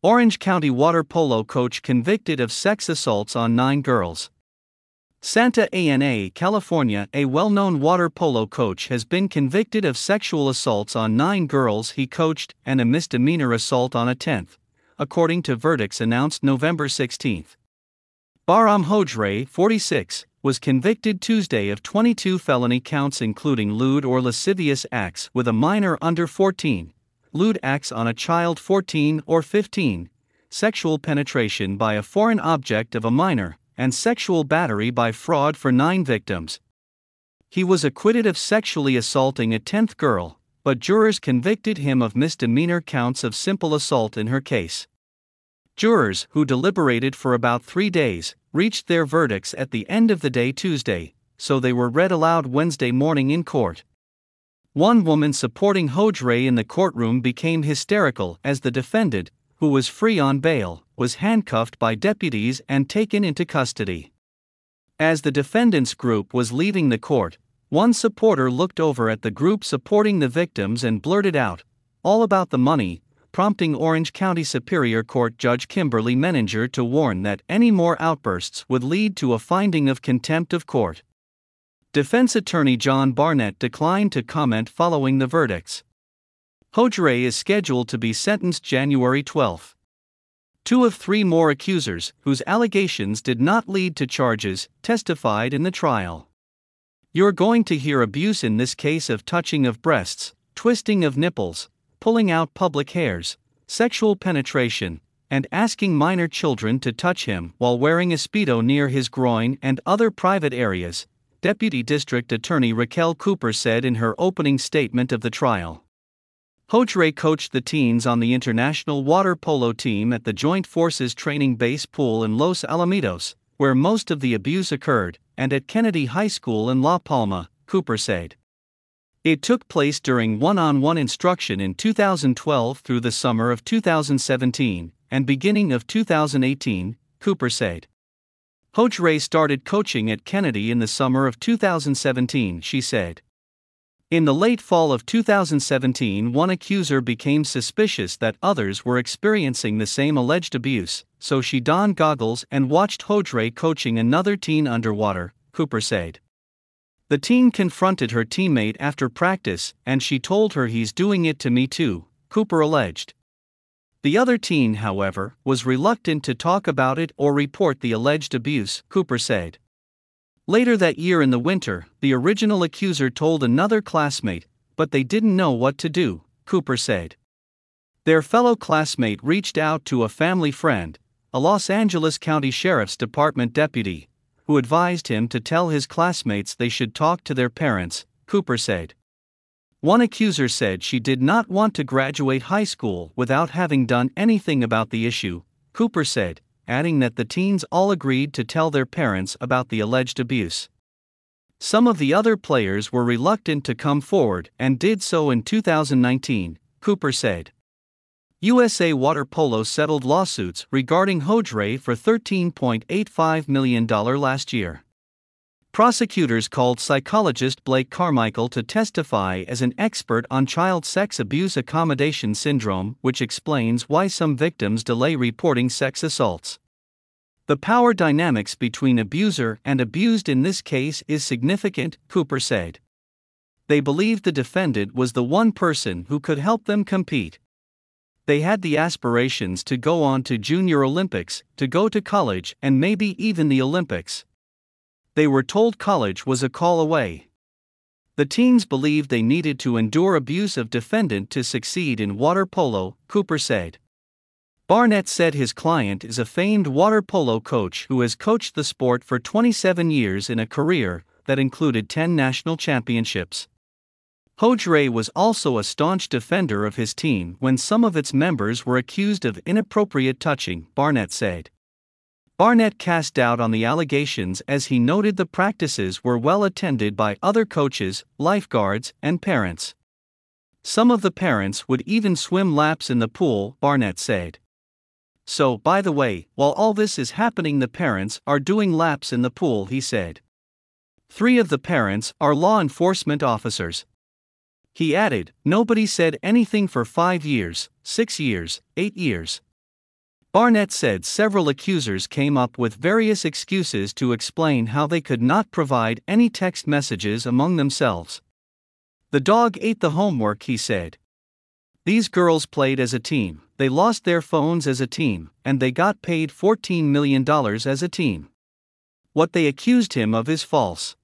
Orange County water polo coach convicted of sex assaults on 9 girls. Santa Ana, California. A well-known water polo coach has been convicted of sexual assaults on 9 girls he coached and a misdemeanor assault on a 10th, according to verdicts announced November 16. Bahram Hojre, 46, was convicted Tuesday of 22 felony counts including lewd or lascivious acts with a minor under 14, lewd acts on a child 14 or 15, sexual penetration by a foreign object of a minor, and sexual battery by fraud for 9 victims. He was acquitted of sexually assaulting a 10th girl, but jurors convicted him of misdemeanor counts of simple assault in her case. Jurors, who deliberated for about 3 days, reached their verdicts at the end of the day Tuesday, so they were read aloud Wednesday morning in court. One woman supporting Hojre in the courtroom became hysterical as the defendant, who was free on bail, was handcuffed by deputies and taken into custody. As the defendant's group was leaving the court, one supporter looked over at the group supporting the victims and blurted out, "All about the money," prompting Orange County Superior Court Judge Kimberly Menninger to warn that any more outbursts would lead to a finding of contempt of court. Defense attorney John Barnett declined to comment following the verdicts. Hojre is scheduled to be sentenced January 12. 2 of 3 more accusers, whose allegations did not lead to charges, testified in the trial. "You're going to hear abuse in this case of touching of breasts, twisting of nipples, pulling out public hairs, sexual penetration, and asking minor children to touch him while wearing a Speedo near his groin and other private areas," Deputy District Attorney Raquel Cooper said in her opening statement of the trial. Hojre coached the teens on the international water polo team at the Joint Forces Training Base pool in Los Alamitos, where most of the abuse occurred, and at Kennedy High School in La Palma, Cooper said. It took place during one-on-one instruction in 2012 through the summer of 2017 and beginning of 2018, Cooper said. Hojre started coaching at Kennedy in the summer of 2017, she said. In the late fall of 2017, one accuser became suspicious that others were experiencing the same alleged abuse, so she donned goggles and watched Hojre coaching another teen underwater, Cooper said. The teen confronted her teammate after practice, and she told her, "He's doing it to me too," Cooper alleged. The other teen, however, was reluctant to talk about it or report the alleged abuse, Cooper said. Later that year in the winter, the original accuser told another classmate, but they didn't know what to do, Cooper said. Their fellow classmate reached out to a family friend, a Los Angeles County Sheriff's Department deputy, who advised him to tell his classmates they should talk to their parents, Cooper said. One accuser said she did not want to graduate high school without having done anything about the issue, Cooper said, adding that the teens all agreed to tell their parents about the alleged abuse. Some of the other players were reluctant to come forward and did so in 2019, Cooper said. USA Water Polo settled lawsuits regarding Hojre for $13.85 million last year. Prosecutors called psychologist Blake Carmichael to testify as an expert on child sex abuse accommodation syndrome, which explains why some victims delay reporting sex assaults. The power dynamics between abuser and abused in this case is significant, Cooper said. They believed the defendant was the one person who could help them compete. They had the aspirations to go on to Junior Olympics, to go to college, and maybe even the Olympics. They were told college was a call away. The teens believed they needed to endure abuse of defendant to succeed in water polo, Cooper said. Barnett said his client is a famed water polo coach who has coached the sport for 27 years in a career that included 10 national championships. Hojre was also a staunch defender of his team when some of its members were accused of inappropriate touching, Barnett said. Barnett cast doubt on the allegations as he noted the practices were well attended by other coaches, lifeguards, and parents. Some of the parents would even swim laps in the pool, Barnett said. So, by the way, while all this is happening, the parents are doing laps in the pool, he said. 3 of the parents are law enforcement officers. He added, nobody said anything for 5 years, 6 years, 8 years. Barnett said several accusers came up with various excuses to explain how they could not provide any text messages among themselves. "The dog ate the homework," he said. "These girls played as a team, they lost their phones as a team, and they got paid $14 million as a team. What they accused him of is false.